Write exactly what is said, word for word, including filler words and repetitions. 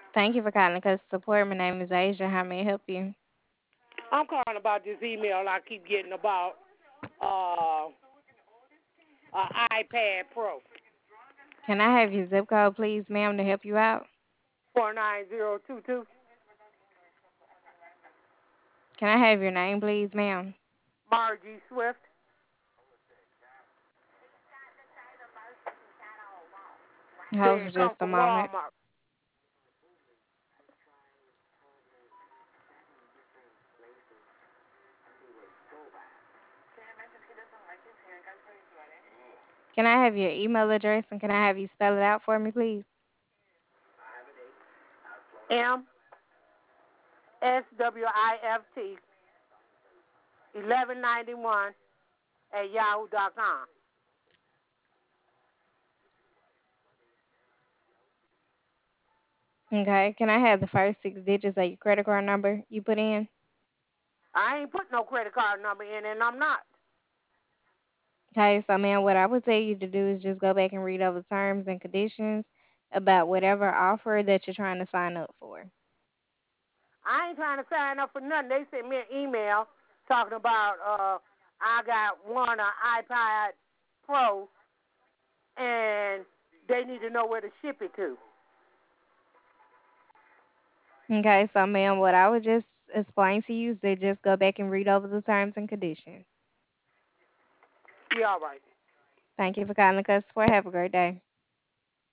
Thank you for calling customer support. My name is Asia. How may I help you? I'm calling about this email I keep getting about uh, uh iPad Pro Can I have your zip code, please, ma'am, to help you out? four nine zero two two. Can I have your name, please, ma'am? Margie Swift. Hold Said for it come just a from moment. Walmart. Can I have your email address and can I have you spell it out for me, please? M S W I F T eleven ninety one at yahoo dot com. Okay. Can I have the first six digits of your credit card number you put in? I ain't put no credit card number in, and I'm not. Okay, so ma'am, what I would tell you to do is just go back and read over terms and conditions about whatever offer that you're trying to sign up for. I ain't trying to sign up for nothing. They sent me an email talking about uh I got one an iPad Pro and they need to know where to ship it to. Okay, so ma'am, what I would just explain to you is to just go back and read over the terms and conditions. Yeah, all right. Thank you for calling the customer. Have a great day.